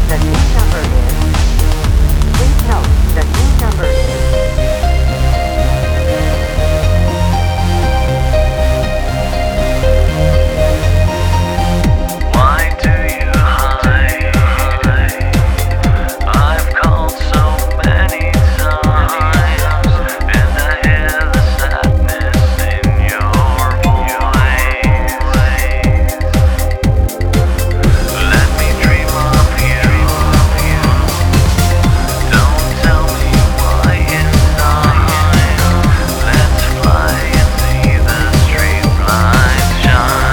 The new number is. Please note, the new number is. Why do you hide? I've called so many times, and I hear the sadness in your voice. Let me dream of you. Don't tell me why inside. Let's fly and see the street lights shine.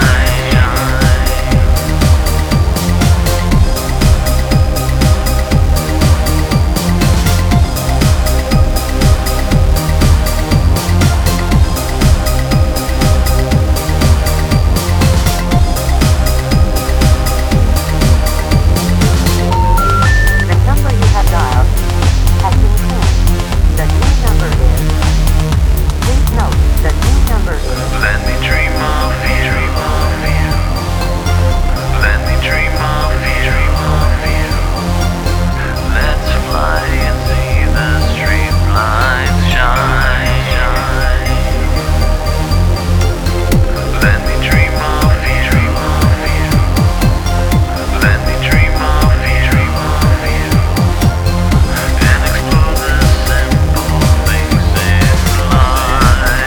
The number you have dialed has been changed. The new number is. Please note, the new number is. Let me dream of you. Let me dream of you. Let's fly and see the street lights shine. Let me dream of you. Let me dream of you. And explore the simple things in life.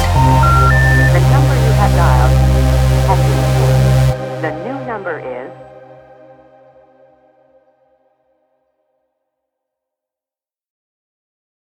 The number you have dialed has been changed. The new number is.